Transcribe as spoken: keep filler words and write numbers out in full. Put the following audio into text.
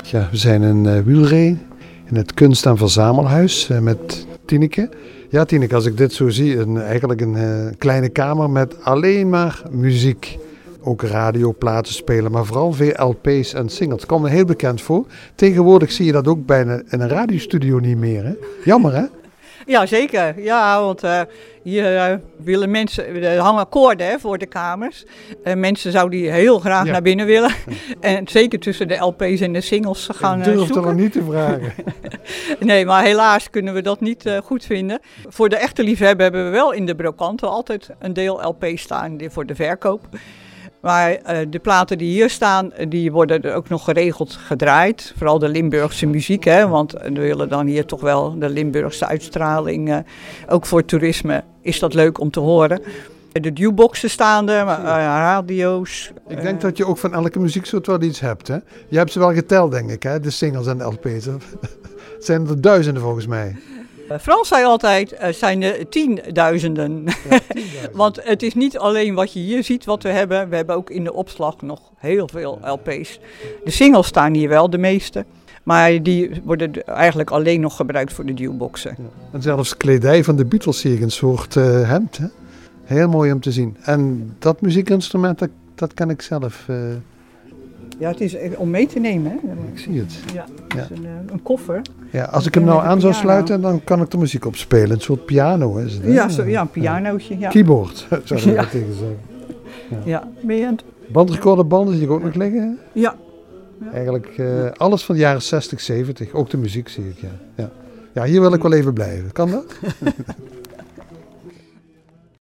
Ja, we zijn in uh, Wielree, in het kunst- en verzamelhuis uh, met Tineke. Ja, Tineke, als ik dit zo zie, een, eigenlijk een uh, kleine kamer met alleen maar muziek. Ook radioplaten spelen, maar vooral veel L P's en singles. Het komt me heel bekend voor. Tegenwoordig zie je dat ook bijna in een radiostudio niet meer, hè? Jammer, hè? Ja, zeker. Ja, want uh, hier uh, willen mensen, er hangen akkoorden hè, voor de kamers. Uh, mensen zouden die heel graag ja. naar binnen willen. Ja. En zeker tussen de L P's en de singles gaan zoeken. Ik durf er niet te vragen. Nee, maar helaas kunnen we dat niet uh, goed vinden. Voor de echte liefhebber hebben we wel in de brokanten altijd een deel L P's staan voor de verkoop. Maar uh, de platen die hier staan, die worden er ook nog geregeld gedraaid. Vooral de Limburgse muziek, hè, want we willen dan hier toch wel de Limburgse uitstraling. Uh, ook voor toerisme is dat leuk om te horen. De jukeboxen staan er, uh, radio's. Ik denk uh, dat je ook van elke muzieksoort wel iets hebt, hè? Je hebt ze wel geteld, denk ik, hè? De singles en de L P's. Het zijn er duizenden volgens mij. Frans zei altijd, uh, zijn er tienduizenden. Ja, tienduizend. Want het is niet alleen wat je hier ziet wat we hebben. We hebben ook in de opslag nog heel veel L P's. De singles staan hier wel, de meeste. Maar die worden eigenlijk alleen nog gebruikt voor de jukeboxen. Ja. En zelfs kledij van de Beatles zie ik een soort uh, hemd. Hè? Heel mooi om te zien. En dat muziekinstrument, dat, dat kan ik zelf... Uh... Ja, het is om mee te nemen. Hè? Ik zie het. Ja, het is ja. een, een koffer. Ja, als ik hem nou aan zou sluiten, dan kan ik de muziek opspelen. Een soort piano is het. Hè? Ja, zo, ja, een pianootje. Ja. Keyboard, zou ik ja. er tegen zeggen. Ja, ja. Ben je het? Bandrecorderbanden zie ik ook nog liggen. Hè? Ja. ja. Eigenlijk uh, alles van de jaren zestig, zeventig. Ook de muziek zie ik, ja. ja. Ja, hier wil ik wel even blijven. Kan dat?